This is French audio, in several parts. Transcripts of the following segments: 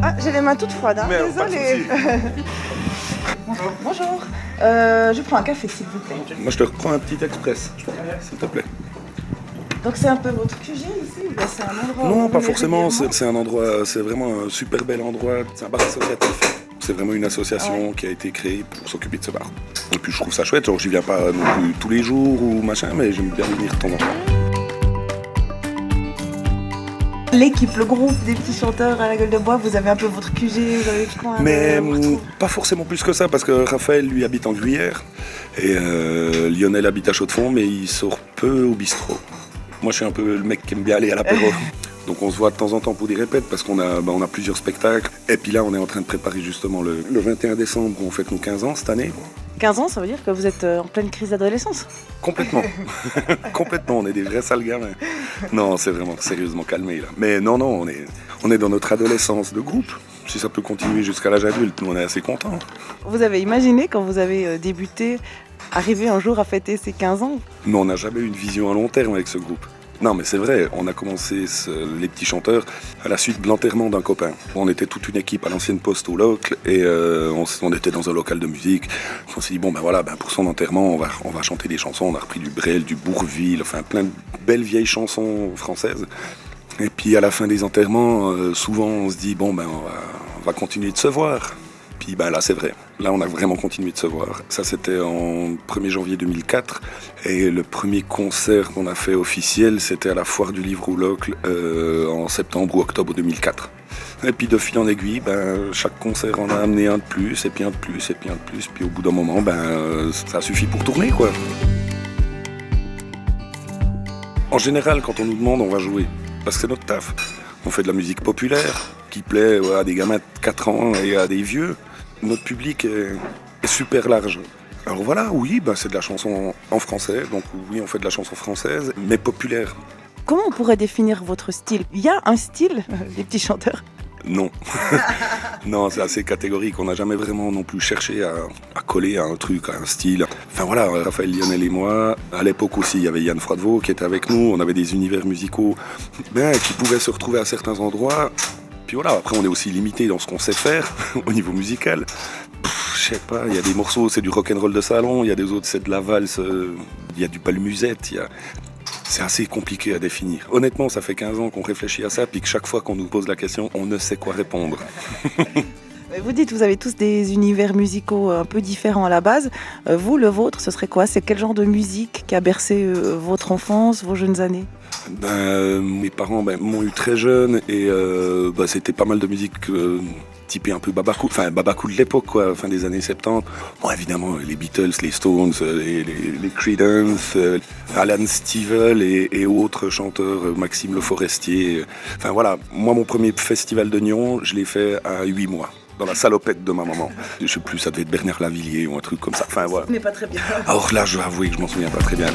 Ah, j'ai les mains toutes froides, hein. Mais désolée. Bonjour. Je prends un café, s'il vous plaît. Moi, je te reprends un petit express, s'il te plaît. Donc c'est un peu votre QG ici ou bien c'est un endroit où Non, vous pas venez forcément. régulièrement? C'est un endroit, c'est vraiment un super bel endroit. C'est un bar associatif. C'est vraiment une association qui a été créée pour s'occuper de ce bar. Et puis je trouve ça chouette. Genre, j'y viens pas non plus tous les jours ou machin, mais j'aime bien venir de temps en temps. L'équipe, le groupe des petits chanteurs à la gueule de bois, vous avez un peu votre QG, vous avez le coin. Mais pas forcément plus que ça, parce que Raphaël, lui, habite en Gruyère. Et Lionel habite à Chaux-de-Fonds, mais il sort peu au bistrot. Moi, je suis un peu le mec qui aime bien aller à l'apéro. Donc on se voit de temps en temps pour des répètes, parce qu'on a, on a plusieurs spectacles. Et puis là, on est en train de préparer justement le 21 décembre, on fête nos 15 ans cette année. 15 ans, ça veut dire que vous êtes en pleine crise d'adolescence. Complètement. Complètement, on est des vrais sales gamins. Non, c'est vraiment sérieusement calmé là. Mais non, on est dans notre adolescence de groupe. Si ça peut continuer jusqu'à l'âge adulte, nous on est assez contents. Vous avez imaginé quand vous avez débuté, arriver un jour à fêter ces 15 ans? Mais on n'a jamais eu une vision à long terme avec ce groupe. Non mais c'est vrai, on a commencé les petits chanteurs à la suite de l'enterrement d'un copain. On était toute une équipe à l'ancienne poste au Locle et on était dans un local de musique. On s'est dit bon ben voilà, pour son enterrement on va chanter des chansons. On a repris du Brel, du Bourvil, enfin plein de belles vieilles chansons françaises. Et puis à la fin des enterrements, souvent on se dit bon ben on va continuer de se voir. Puis ben là c'est vrai, là on a vraiment continué de se voir. Ça c'était en 1er janvier 2004 et le premier concert qu'on a fait officiel c'était à la foire du livre au Locle en septembre ou octobre 2004. Et puis de fil en aiguille, chaque concert en a amené un de plus et puis un de plus et puis un de plus. Puis au bout d'un moment, ça suffit pour tourner quoi. En général quand on nous demande on va jouer, parce que c'est notre taf. On fait de la musique populaire qui plaît à des gamins de 4 ans et à des vieux. Notre public est super large. Alors voilà, oui, c'est de la chanson en français, donc oui, on fait de la chanson française, mais populaire. Comment on pourrait définir votre style? Il y a un style, les petits chanteurs? Non. Non, c'est assez catégorique. On n'a jamais vraiment non plus cherché à coller à un truc, à un style. Enfin voilà, Raphaël, Lionel et moi, à l'époque aussi, il y avait Yann Froidevaux qui était avec nous. On avait des univers musicaux qui pouvaient se retrouver à certains endroits. Puis voilà, après on est aussi limité dans ce qu'on sait faire au niveau musical. Je sais pas, il y a des morceaux, c'est du rock'n'roll de salon, il y a des autres, c'est de la valse, il y a du palmusette, c'est assez compliqué à définir. Honnêtement, ça fait 15 ans qu'on réfléchit à ça, puis que chaque fois qu'on nous pose la question, on ne sait quoi répondre. Vous dites, vous avez tous des univers musicaux un peu différents à la base. Vous, le vôtre, ce serait quoi? C'est quel genre de musique qui a bercé votre enfance, vos jeunes années? Mes parents m'ont eu très jeune et c'était pas mal de musique typée un peu babacool, enfin babacool de l'époque quoi, fin des années 70. Bon évidemment les Beatles, les Stones, les Creedence, Alan Stivell et autres chanteurs, Maxime Le Forestier. Enfin voilà, moi mon premier festival de Nyon, je l'ai fait à 8 mois. Dans la salopette de ma maman. Je sais plus, ça devait être Bernard Lavillier ou un truc comme ça. Enfin voilà. Ce n'est pas très bien. Alors là, je dois avouer que je m'en souviens pas très bien.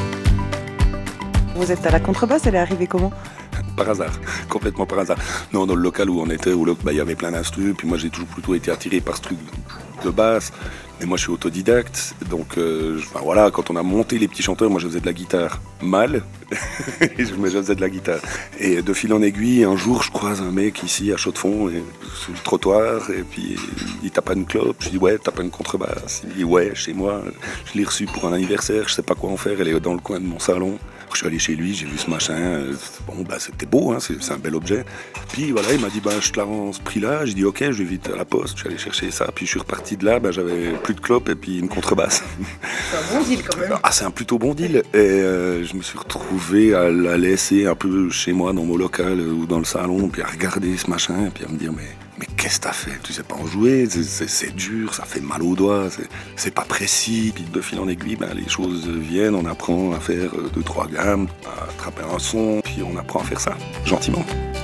Vous êtes à la contrebasse, elle est arrivée comment? Par hasard, complètement par hasard. Non, dans le local où on était, il y avait plein d'instrus, puis moi j'ai toujours plutôt été attiré par ce truc de basse. Mais moi je suis autodidacte, donc voilà, quand on a monté les petits chanteurs, moi je faisais de la guitare mal, mais je faisais de la guitare. Et de fil en aiguille, un jour je croise un mec ici à Chaux-de-Fonds, sur le trottoir, et puis il tape une clope, je dis ouais, t'as pas une contrebasse? Il dit ouais, chez moi, je l'ai reçu pour un anniversaire, je sais pas quoi en faire, elle est dans le coin de mon salon. Je suis allé chez lui, j'ai vu ce machin, c'était beau, hein, c'est un bel objet. Puis voilà, il m'a dit je te la rends ce prix-là, j'ai dit ok, je vais vite à la poste, je suis allé chercher ça, puis je suis reparti de là, j'avais plus de clope et puis une contrebasse. C'est un bon deal quand même. Ah, c'est un plutôt bon deal. Et je me suis retrouvé à la laisser un peu chez moi dans mon local ou dans le salon, puis à regarder ce machin, et puis à me dire mais qu'est-ce que t'as fait? Tu sais pas en jouer, c'est dur, ça fait mal aux doigts, c'est pas précis. Puis de fil en aiguille, les choses viennent, on apprend à faire 2-3 gammes, à attraper un son, puis on apprend à faire ça, gentiment.